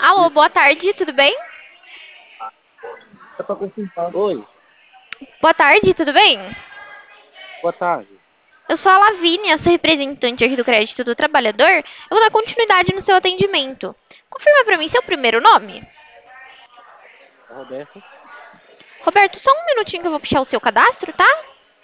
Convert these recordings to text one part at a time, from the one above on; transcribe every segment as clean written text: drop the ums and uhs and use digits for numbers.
Alô, boa tarde, tudo bem? É pra confirmar. Oi, Boa tarde, tudo bem? boa tarde. Eu sou a Lavínia, sou representante aqui do Crédito do Trabalhador. Eu vou dar continuidade no seu atendimento. Confirma pra mim seu primeiro nome. É Roberto? Roberto, só um minutinho que eu vou puxar o seu cadastro, tá?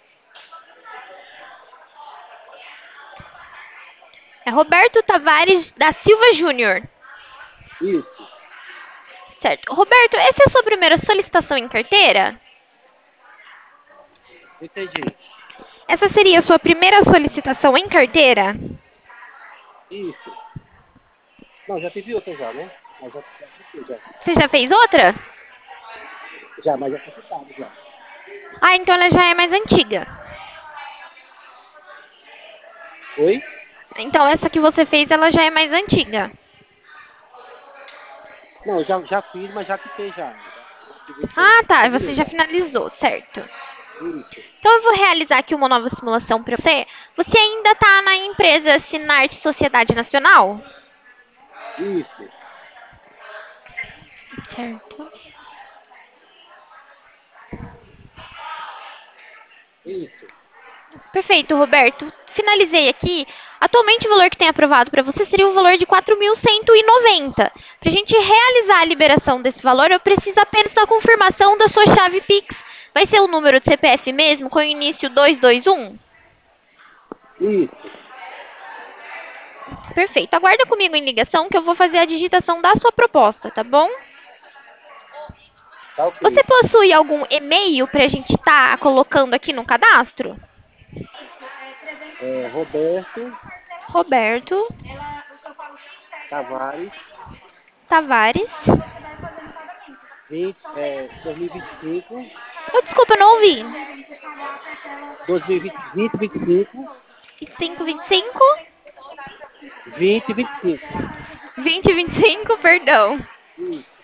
É Roberto Tavares da Silva Júnior. Isso, Certo. Roberto, essa é a sua primeira solicitação em carteira? entendi. Essa seria a sua primeira solicitação em carteira? Isso. Não, já tive outra já, né? Mas já. Você já fez outra? Já, mas já foi quitado já. Ah, então ela já é mais antiga. Oi? Então essa que você fez, ela já é mais antiga. Não, já fiz, mas já quitei já. Já tive Ah, solicitação tá. de Você novo já já. finalizou, certo. Isso, Então eu vou realizar aqui uma nova simulação para você. Você ainda está na empresa Sinarte Sociedade Nacional? isso, Certo. isso. Perfeito, Roberto. Finalizei aqui. Atualmente o valor que tem aprovado para você seria o valor de 4.190. Para a gente realizar a liberação desse valor, eu preciso apenas da confirmação da sua chave Pix. Vai ser o número de CPF mesmo, com o início 221? Isso. Perfeito. Aguarda comigo em ligação que eu vou fazer a digitação da sua proposta, tá bom? Tá Você ok. possui algum e-mail para a gente estar colocando aqui no cadastro? É Roberto Roberto Tavares, Tavares. 2025, Oh, desculpa, eu não ouvi. 2025, 25, 25, 2025. 2025, perdão. Isso,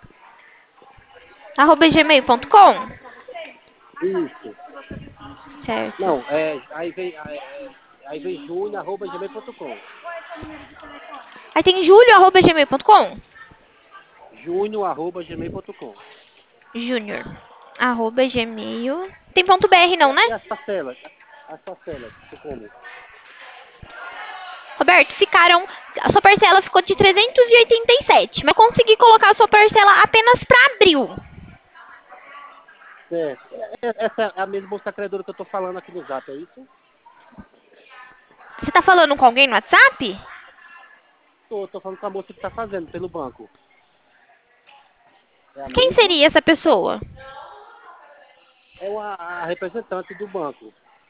Arroba gmail.com. isso. Certo. Não, aí vem junho@gmail.com. Aí tem julio, arroba gmail.com. Junho@gmail.com. Júnior, arroba gmail. Tem ponto .br não, né? E as parcelas? As parcelas, você como? Roberto, ficaram. A sua parcela ficou de 387, mas eu consegui colocar a sua parcela apenas para abril. Certo. Essa é a mesma moça credora que eu tô falando aqui no Zap, é isso? Você tá falando com alguém no WhatsApp? Tô falando com a moça que tá fazendo pelo banco. É a Quem mesma? seria essa pessoa? É a representante do banco.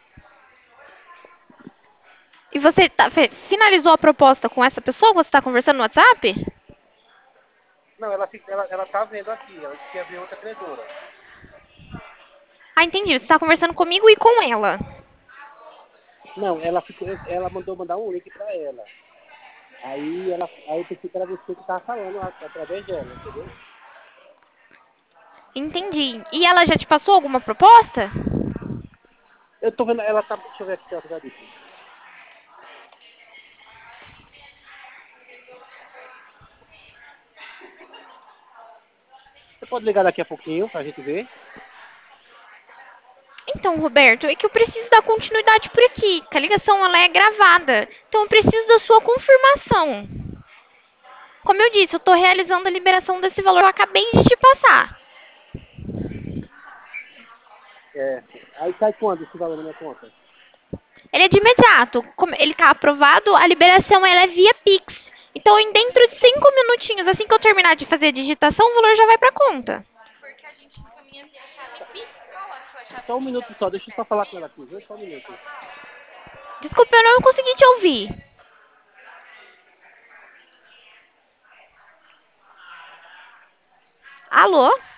E você finalizou a proposta com essa pessoa que você está conversando no WhatsApp? Não, ela tá vendo aqui, ela disse que ia ver outra credora. Ah, entendi. Você está conversando comigo e com ela. Não, ela mandou mandar um link pra ela. Aí eu pensei que era você que tava falando através dela, entendeu? Entendi. E ela já te passou alguma proposta? Eu tô vendo, ela tá, deixa eu ver aqui se ela já disse. Você pode ligar daqui a pouquinho pra gente ver? Então, Roberto, é que eu preciso dar continuidade por aqui, que a ligação ela é gravada. Então, eu preciso da sua confirmação. Como eu disse, eu estou realizando a liberação desse valor que eu acabei de te passar. É. Aí cai quando esse valor na minha conta? Ele é de imediato. Como ele está aprovado, a liberação ela é via Pix. Então, em dentro de 5 minutinhos, assim que eu terminar de fazer a digitação, o valor já vai para conta. Só um minuto só, deixa eu só falar com ela aqui, viu? Só um minuto. Desculpa, eu não consegui te ouvir. Alô?